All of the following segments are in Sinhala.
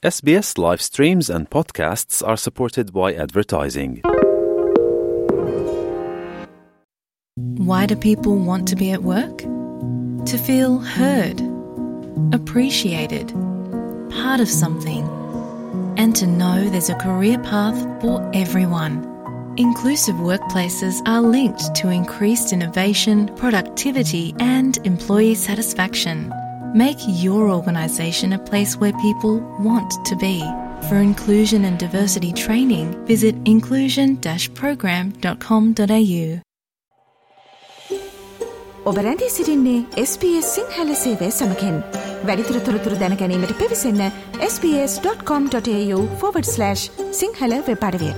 SBS live streams and podcasts are supported by advertising. Why do people want to be at work? To feel heard, appreciated, part of something, and to know there's a career path for everyone. Inclusive workplaces are linked to increased innovation, productivity, and employee satisfaction. Make your organisation a place where people want to be. For inclusion and diversity training, visit inclusion-program.com.au. ඔබ රැඳී සිටින්නේ SBS සිංහල සේවය සමගින්. වැඩිදුර තොරතුරු දැන ගැනීමට පිවිසන්න sbs.com.au/සිංහල වෙබ් අඩවියට.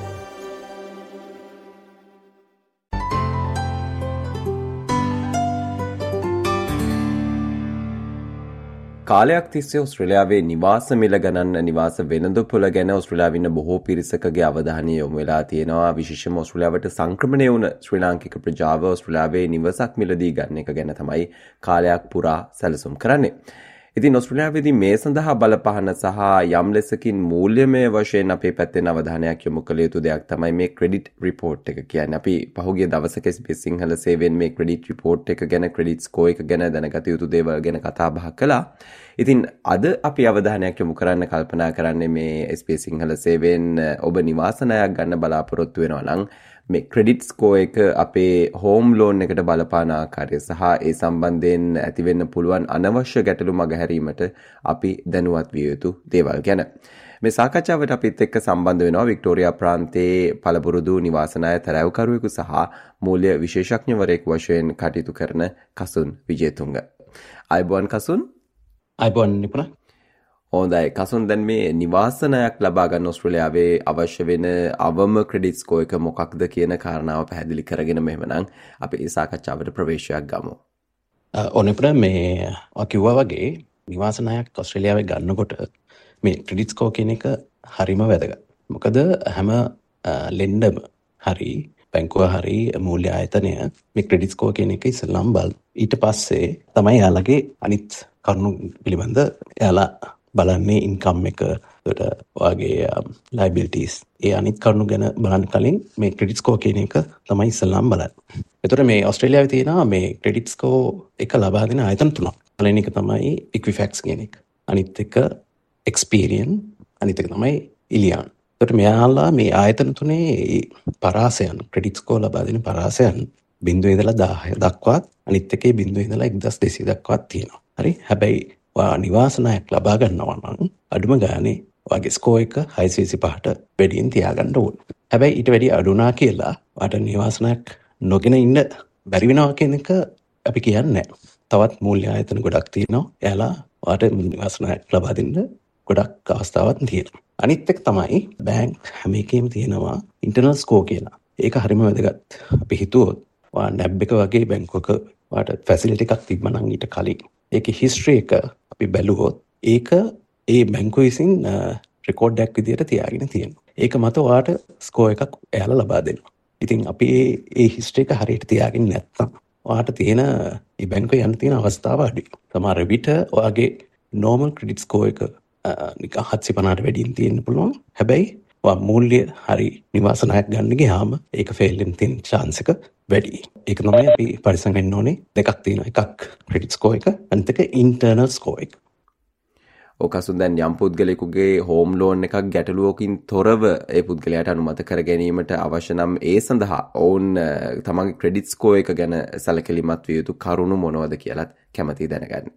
කාලයක් තිස්සේ ඔස්ට්‍රේලියාවේ නිවාස මිල ගණන් නිවාස වෙළඳපොළ ගැන ඔස්ට්‍රේලියාවේ ඉන්න බොහෝ පිරිසකගේ අවධානය යොමු වෙලා තියෙනවා. විශේෂයෙන්ම ඔස්ට්‍රේලියාවට සංක්‍රමණය වුණ ශ්‍රී ලාංකික ප්‍රජාව ඔස්ට්‍රේලියාවේ නිවසක් මිලදී ගන්න එක ගැන තමයි කාලයක් පුරා සැලසුම් කරන්නේ. ඉතින් ඔස්ට්‍රේලියාවේදී මේ සඳහා බලපහන සහ යම් ලෙසකින් මූල්‍යමය වශයෙන් අපේ පැත්තෙන් අවධානයක් යොමු කළ යුතු දෙයක් තමයි මේ ක්‍රෙඩිට් රිපෝට් එක කියන්නේ. අපි පහුගිය දවසක SBS සිංහල සේවයෙන් මේ ක්‍රෙඩිට් රිපෝට් එක ගැන ක්‍රෙඩිට් ස්කෝර් එක ගැන දැනගත යුතු දේවල් ගැන කතා බහ කළා. ඉතින් අද අපි අවධානයක් යොමු කරන්න කල්පනා කරන්නේ මේ SBS සිංහල සේවයෙන් ඔබ නිවාස ණයක් ගන්න බලාපොරොත්තු වෙනවා නම් මේ ක්‍රෙඩිට් ස්කෝර් එක අපේ හෝම් ලෝන් එකට බලපාන ආකාරය සහ ඒ සම්බන්ධයෙන් ඇතිවෙන්න පුළුවන් අනවශ්‍ය ගැටලු මගහැරීමට අපි දැනුවත් විය යුතු දේවල් ගැන. මේ සාකච්ඡාවට අපිත් එක්ක සම්බන්ධ වෙනවා වික්ටෝරියා ප්‍රාන්තයේ පළපුරුදු නිවාස ණය තරැවුකරුවෙකු සහ මූල්‍ය විශේෂඥවරයෙකු වශයෙන් කටයුතු කරන කසුන් විජේතුංග. අයබෝන් කසුන්. අයබෝන් නිපුණ. හොඳයි කසුන්, දැන් මේ නිවාස ණයක් ලබා ගන්න ඔස්ට්‍රේලියාවේ අවශ්‍ය වෙන අවම ක්‍රෙඩිට් ස්කෝර් එක මොකක්ද කියන කාරණාව පැහැදිලි කරගෙන මෙහෙමනම් අපි මේ සාකච්ඡාවට ප්‍රවේශයක් ගමු. ඕනෙපුණ මේ කිව්වා වගේ නිවාස ණයක් ඔස්ට්‍රේලියාවේ ගන්නකොට මේ ක්‍රෙඩිට් ස්කෝර් කියන එක හරිම වැදගත්. මොකද හැම ලෙන්ඩම හරි බැංකුව හරි මූල්‍ය ආයතනය මේ ක්‍රෙඩිට් ස්කෝර් කියන එක ඉස්සෙල්ලාම බලන. ඊට පස්සේ තමයි යාළගේ අනිත් කරුණු පිළිබඳ යාලා බලන්නේ ඉන්කම් එක, වගේ ලයිබිලිටීස්, ඒ අනිත් කරුණු ගැන බලන්න කලින් මේ ක්‍රෙඩිට් ස්කෝර් කියන එක තමයි ඉස්සෙල්ලාම බලන්නේ. එතකොට මේ ඔස්ට්‍රේලියාවේ තියෙනවා මේ ක්‍රෙඩිට් ස්කෝර් එක ලබා දෙන ආයතන තුනක්. පළවෙනි එක තමයි ඉක්විෆැක්ස් කියන එක. අනිත් එක එක්ස්පීරියන්, අනිත් එක තමයි ඉලියාන්. එතකොට මෙයාලා මේ ආයතන තුනේ පරාසයන්, ක්‍රෙඩිට් ස්කෝර් ලබා දෙන පරාසයන් 0 ඉඳලා 10 දක්වා, අනිත් එකේ 0 ඉඳලා 1200 දක්වා තියෙනවා. හරි. හැබැයි නිවාස ණයක් ලබා ගන්නවා නම් අඩුම ගානේ ඔයාගේ ස්කෝර් එක 625ට වැඩියෙන් තියාගන්න ඕන. හැබැයි ඊට වැඩි අඩු වුණා කියලා ඔයාට නිවාස ණයක් නොගෙන ඉන්න බැරි වෙනවා කියන එක අපි කියන්නේ නැහැ. තවත් මූල්‍ය ආයතන ගොඩක් තියෙනවා. එයාලා ඔයාට නිවාස ණයක් ලබා දෙන්න ගොඩක් අවස්ථාවක් තියෙනවා. අනිත් එක තමයි බැංක් හැම එකෙම තියෙනවා ඉන්ටර්නල් ස්කෝර් කියලා. ඒක හරිම වැදගත්. අපි හිතුවොත් ඔයා නැබ් එක වගේ බැංකුවක ඔයාට ෆැසිලිටි එකක් තිබ්බනම් ඊට කලින් ඒකේ හිස්ටරි එක අපි බැලුවොත් ඒක ඒ බැංකුව විසින් රෙකෝඩ් එකක් විදියට තියාගෙන තියෙනවා. ඒක මත ඔයාට ස්කෝර් එකක් එයාලා ලබා දෙනවා. ඉතින් අපි ඒ හිස්ටරි එක හරියට තියාගෙන නැත්නම් ඔයාට තියෙන ඒ බැංකුවේ යන්න තියෙන අවස්ථාව අඩුයි. සමහර විට ඔයාගේ normal credit score එක නිකන් 750ට වැඩියෙන් තියෙන්න පුළුවන්. හැබැයි ඔයා මූල්‍ය හරි නිවාස ණයක් ගන්න ගියාම ඒක ෆේල් වෙන්න තියෙන chance එක වැඩි. ඒක තමයි අපි පරිස්සම් වෙන්න ඕනේ. දෙකක් තියෙනවා. එකක් ක්‍රෙඩිට් ස්කෝර් එක, අනිත් එක ඉන්ටර්නල් ස්කෝර් එක. ඔකසුන්, දැන් යම් පුද්ගලයෙකුගේ හෝම් ලෝන් එකක් ගැටලුවකින් තොරව ඒ පුද්ගලයාට අනුමත කර ගැනීමට අවශ්‍ය නම් ඒ සඳහා ඔවුන් තමන්ගේ ක්‍රෙඩිට් ස්කෝර් එක ගැන සැලකිලිමත් විය යුතු කරුණු මොනවද කියලාත් කැමතියි දැනගන්න.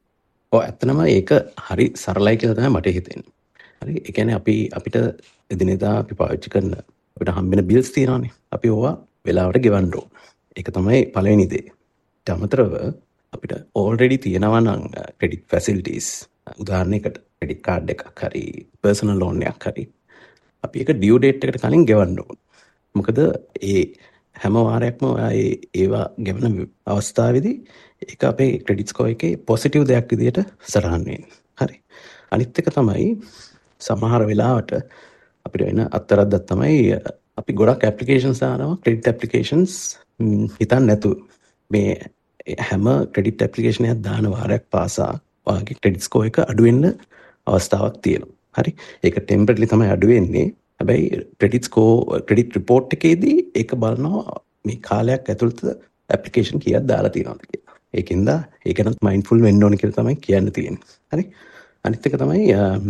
ඇත්තනම ඒක හරි සරලයි කියලා තමයි මට හිතෙන්නේ. හරි. ඒ කියන්නේ අපිට එදිනෙදා අපි පාවිච්චි කරන අපිට හම්බෙන බිල්ස් තියෙනවානේ. අපි ඕවා වෙලාවට ගෙවන්න ඕන. ඒක තමයි පළවෙනි දේ. ඊට අමතරව අපිට ඕල්රෙඩි තියෙනවා නම් ක්‍රෙඩිට් ෆැසිලිටීස්, උදාහරණයකට ක්‍රෙඩිට් කාඩ් එකක් හරි පර්සනල් ලෝන් එකක් හරි අපි ඒක ඩියු ඩේට් එකට කලින් ගෙවන්න ඕන. මොකද ඒ හැම වාරයක්ම ඒවා ගෙවන අවස්ථාවේදී ඒක අපේ ක්‍රෙඩිට් ස්කෝර් එකේ පොසිටිව් දෙයක් විදියට සටහන් වෙන්නේ. හරි. අනිත් එක තමයි සමහර වෙලාවට අපිට වෙන අත්තරද්දක් තමයි අපි ගොඩක් ඇප්ලිකේෂන්ස් දානවා, ක්‍රෙඩිට් ඇප්ලිකේෂන්ස් හිතන්න නැතුව. මේ හැම ක්‍රෙඩිට් ඇප්ලිකේෂන් එකක් දාන වාරයක් පාසා ඔයාගේ ක්‍රෙඩිට් ස්කෝර් එක අඩු වෙන්න අවස්ථාවක් තියෙනවා. හරි ඒක ටෙම්පරරි තමයි අඩු වෙන්නේ. හැබැයි ක්‍රෙඩිට් රිපෝට් එකේදී ඒක බලනවා මේ කාලයක් ඇතුළත ඇප්ලිකේෂන් කීයක් දාලා තියෙනවද කියලා. ඒකින්ද ඒකනත් මයින්ඩ්ෆුල් වෙන්න ඕනේ කියලා තමයි කියන්න තියෙන්නේ. හරි. අනිත් එක තමයි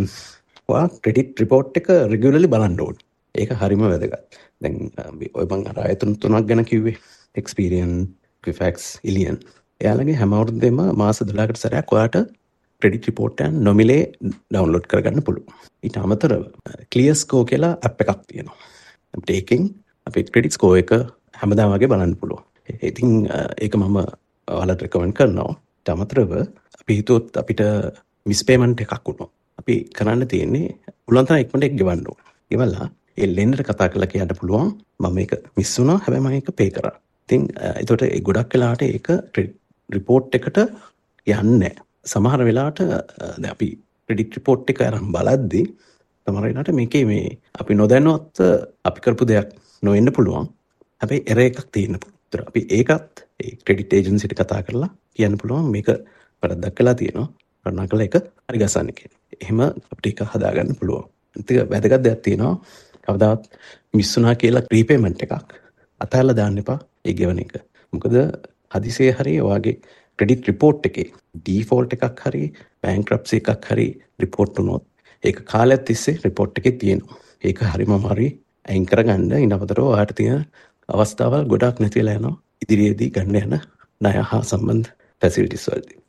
ඔයා ක්‍රෙඩිට් රිපෝට් එක රෙගියුලර්ලි බලන්න ඕනේ. ඒක හරිම වැදගත්. දැන් ඔය මං අර ආයතන තුනක් ගැන කිව්වේ. Experian, Equifax, Illion. එයාලගේ හැම අවුරුද්දෙම මාස 12කට සැරයක් ඔයාට ක්‍රෙඩිට් රිපෝට් එක නොමිලේ ඩවුන්ලෝඩ් කරගන්න පුළුවන්. ඊට අමතරව Clear Score කියලා ඇප් එකක් තියෙනවා. අපිට ඒකෙන් අපේ ක්‍රෙඩිට් ස්කෝර් එක හැමදාම වගේ බලන්න පුළුවන්. ඉතින් ඒක මම ඔයාලට රෙකමන්ඩ් කරනවා. ඊට අමතරව අපි හිතුවොත් අපිට මිස් පේමන්ට් එකක් වුණොත් අපි කරන්න තියෙන්නේ පුළුවන් තරම් ඉක්මනට ඒක ගෙවන්න ඕන. ගෙවලා ඒ ලෙන්ඩර් කතා කරලා කියන්න පුළුවන් මම මේක මිස් වුණා හැබැයි මම ඒක පේ කරා. ඉතින් ඒකට ගොඩක් වෙලාවට ඒක රිපෝට් එකට යන්නේ නැහැ. සමහර වෙලාවට දැන් අපි ක්‍රෙඩිට් රිපෝට් එක අරන් බලද්දී සමහර වෙලාවට මේකේ මේ අපි නොදැනුවත් අපි කරපු දෙයක් නොවෙන්න පුළුවන්. හැබැයි එරර් එකක් තියෙන්න පුළුවන්. අපි ඒකත් ඒ ක්‍රෙඩිට් ඒජන්සිට කතා කරලා කියන්න පුළුවන් මේක වැරද්දක් කළා තියෙනවා. කරුණාකරලා ඒක හරි ගසන්න කියලා. එහෙම අපිට ඒක හදාගන්න පුළුවන්. අනිත් වැදගත් දෙයක් තියෙනවා. කවදාවත් මිස් වුණා කියලා ප්‍රීපේමන්ට් එකක් අතහැරලා දාන්න එපා ඒ ගෙවන එක. මොකද හදිසියේ හරි ඔයාගේ ක්‍රෙඩිට් රිපෝට් එකේ ඩිෆෝල්ට් එකක් හරි බැංක්‍රප්සි එකක් හරි රිපෝට් වුණොත් ඒක කාලයක් තිස්සේ රිපෝට් එකේ තියෙනවා. ඒක හරිම අමාරුයි අයින් කරගන්න. ඊනපතර ඔයාට තියෙන අවස්ථාවල් ගොඩක් නැති වෙලා යනවා ඉදිරියේදී ගන්න යන ණය හා සම්බන්ධ ෆැසිලිටිස් වලදී.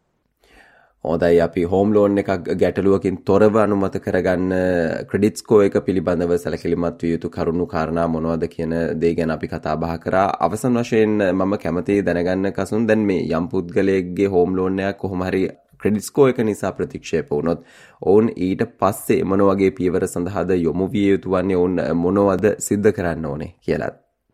හොඳයි අපි හෝම් ලෝන් එකක් ගැටලුවකින් තොරව අනුමත කරගන්න ක්‍රෙඩිට් ස්කෝර් එක පිළිබඳව සැලකිලිමත් විය යුතු කරුණු කාරණා මොනවද කියන දේ ගැන අපි කතා බහ කරා. අවසන් වශයෙන් මම කැමතියි දැනගන්න කසුන් දැන් මේ යම් පුද්ගලයෙක්ගේ හෝම් ලෝන් එකක් කොහොම හරි ක්‍රෙඩිට් ස්කෝර් එක නිසා ප්‍රතික්ෂේප වුණොත් ඔවුන් ඊට පස්සේ මොන වගේ පියවර සඳහාද යොමු විය යුතු වන්නේ ඔවුන් මොනවද සිද්ධ කරන්න ඕනේ කියලා.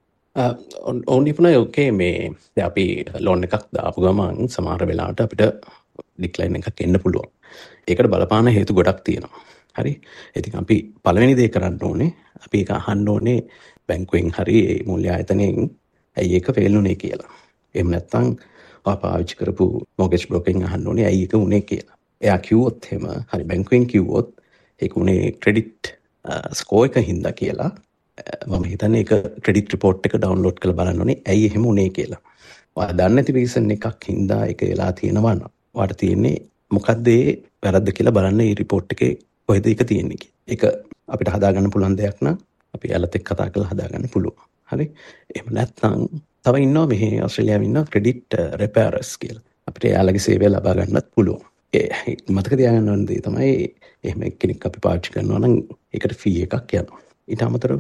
ඔවුන් ඉපුණා ඔකේ මේ අපි ලෝන් එකක් දාපු ගමන් සමහර වෙලාවට අපිට ඩික්ලයින් එකක් එන්න පුළුවන්. ඒකට බලපාන හේතු ගොඩක් තියෙනවා. හරි. ඉතින් අපි පළවෙනි දේ කරන්න ඕනේ අපි ඒක අහන්න ඕනේ බැංකුවෙන් හරි ඒ මූල්‍ය ආයතනයෙන් ඇයි ඒක ෆේල් වුනේ කියලා. එහෙම නැත්නම් ඔයා පාවිච්චි කරපු මොගේජ් බ්‍රෝකර්ගෙන් අහන්න ඕනේ ඇයි ඒක වුනේ කියලා. එයා කිව්වොත් එහෙම හරි බැංකුවෙන් කිව්වොත් ඒක උනේ ක්‍රෙඩිට් ස්කෝර් එක හින්දා කියලා මම හිතන්නේ ඒක ක්‍රෙඩිට් රිපෝට් එක ඩවුන්ලෝඩ් කරලා බලන්න ඕනේ ඇයි එහෙම වුනේ කියලා. ඔයා දන්නේ නැති රීසන් එකක් හින්දා ඒක වෙලා තියෙනවා නම් ඔයාට තියෙන්නේ මොකක්ද ඒ වැරද්ද කියලා බලන්න මේ රිපෝට් එකේ කොහෙද ඒක තියෙන්නේ කියලා. ඒක අපිට හදාගන්න පුළුවන් දෙයක් නම් අපි යාළුවත් එක්ක කතා කරලා හදාගන්න පුළුවන්. හරි. එහෙම නැත්නම් තව ඉන්නවා මෙහි ඕස්ට්‍රේලියාවේ ඉන්න ක්‍රෙඩිට් රිපෙයාරර්ස් කියලා. අපිට යාළුවගේ සේවය ලබා ගන්නත් පුළුවන්. ඒ මතක තියාගන්න ඕන දේ තමයි එහෙම කෙනෙක් අපි පාවිච්චි කරනවා නම් ඒකට ෆී එකක් යනවා. ඊට අමතරව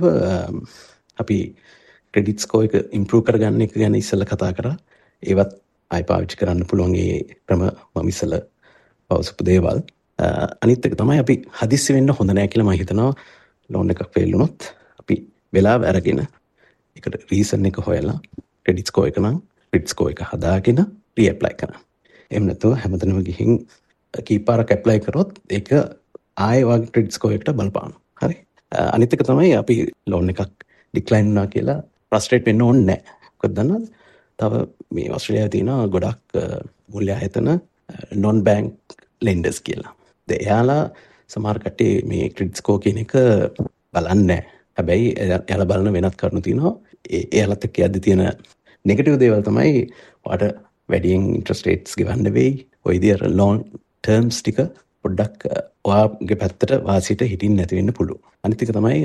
අපි ක්‍රෙඩිට් ස්කෝර් එක ඉම්ප්‍රූව් කරගන්න එක ගැන ඉස්සෙල්ලා කතා කරා. ඒවත් ආයි පාවිච්චි කරන්න පුළුවන් ඒ ක්‍රම මම ඉස්සෙල්ලා පවසපු දේවල්. අනිත් එක තමයි අපි හදිස්සි වෙන්න හොඳ නැහැ කියලා මම හිතනවා. ලෝන් එකක් ෆේල් වුණොත් අපි වෙලාව අරගෙන ඒකට රීසන් එක හොයලා ක්‍රෙඩිට් ස්කෝර් එක නම් ක්‍රෙඩිට් ස්කෝර් එක හදාගෙන රීඇප්ලයි කරන්න. එහෙම නැත්නම් හැමතැනම ගිහින් කීපාරක් ඇප්ලයි කරොත් ඒක ආයෙ වගේ ක්‍රෙඩිට් ස්කෝර් එකට බලපානවා. හරි. අනිත් එක තමයි අපි ලෝන් එකක් ඩික්ලයින් වුණා කියලා ෆ්‍රස්ට්‍රේට් වෙන්න ඕනේ නැහැ. මොකද දන්නවද? තව මේ ඕස්ට්‍රේලියාවේ තියෙන ගොඩක් මූල්‍ය ආයතන non bank lenders කියලා. එයාලා සමහර කට්ටිය මේ ක්‍රෙඩිට් ස්කෝර් කියන එක බලන්නේ නැහැ. හැබැයි එයාලා බලන වෙනත් කරුණු තියෙනවා. එයාලත් එක්ක යද්දි තියෙන නෙගටිව් දේවල් තමයි ඔයාට වැඩියෙන් ඉන්ට්‍රස්ට් රේට්ස් ගෙවන්න වෙයි. ඔය විදිහට ලෝන් ටර්ම්ස් ටික පොඩ්ඩක් ඔයාගේ පැත්තට වාසියට හිටින්න නැති වෙන්න පුළුවන්. අනිත් එක තමයි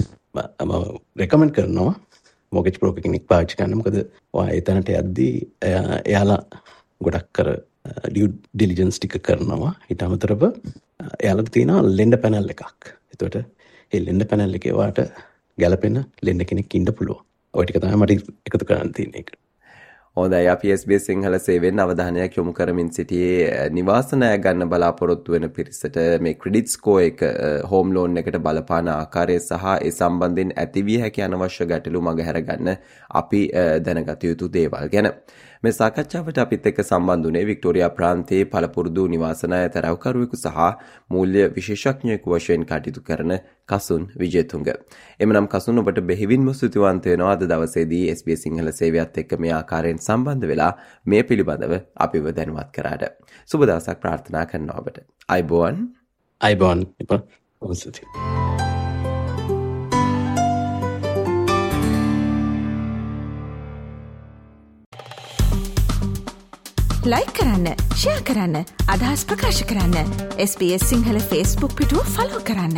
මම රෙකමන්ඩ් කරනවා මොගේජ් බ්‍රෝකර් කෙනෙක් පාවිච්චි කරන්න. මොකද ඔයා ඒ තැනට යද්දී එයාලා ගොඩක් කර ඩියු ඩිලිජන්ස් ටික කරනවා. ඊට අමතරව එයාලට තියෙනවා ලෙන්ඩර් පැනල් එකක්. එතකොට ඒ ලෙන්ඩර් පැනල් එකේ ඔයාට ගැලපෙන ලෙන්ඩර් කෙනෙක් ඉන්න පුළුවන්. ඔය ටික තමයි මට එකතු කරන්න තියෙන එක. හොඳයි අපි SBS සිංහල සේවයෙන් අවධානයක් යොමු කරමින් සිටියේ නිවාස ණය ගන්න බලාපොරොත්තු වෙන පිරිසට මේ ක්‍රෙඩිට් ස්කෝර් එක හෝම් ලෝන් එකට බලපාන ආකාරය සහ ඒ සම්බන්ධයෙන් ඇතිවිය හැකි අනවශ්‍ය ගැටලු මගහැර ගන්න අපි දැනගත යුතු දේවල් ගැන. මේ සාකච්ඡාවට අපිත් එක්ක සම්බන්ධ වුණේ වික්ටෝරියා ප්‍රාන්තයේ පළපුරුදු නිවාස ණය තරවකරුවෙකු සහ මූල්‍ය විශේෂඥයෙකු වශයෙන් කටයුතු කරන කසුන් විජේතුංග. එමනම් කසුන් ඔබට බෙහෙවින්ම ස්තුතිවන්ත වෙනවා අද දවසේදී SBS සිංහල සේවයත් එක්ක මේ ආකාරයෙන් සම්බන්ධ වෙලා මේ පිළිබඳව අපිව දැනුවත් කරාට. සුබ දවසක් ප්‍රාර්ථනා කරනවා ඔබට. අයබෝවන්. අයබෝවන්. ඔබ ස්තුතියි. ලයික් කරන්න, ෂෙයා කරන්න, අදහස් ප්‍රකාශ කරන්න. SBS සිංහල Facebook පිටුව ෆලෝ කරන්න.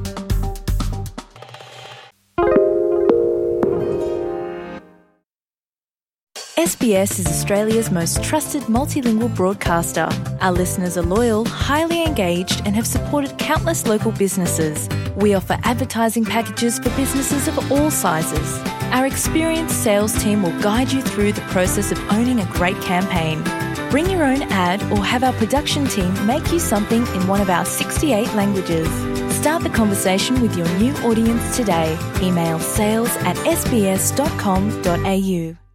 SBS is Australia's most trusted multilingual broadcaster. Our listeners are loyal, highly engaged, and have supported countless local businesses. We offer advertising packages for businesses of all sizes. Our experienced sales team will guide you through the process of owning a great campaign. Bring your own ad or have our production team make you something in one of our 68 languages. Start the conversation with your new audience today. Email sales@sbs.com.au.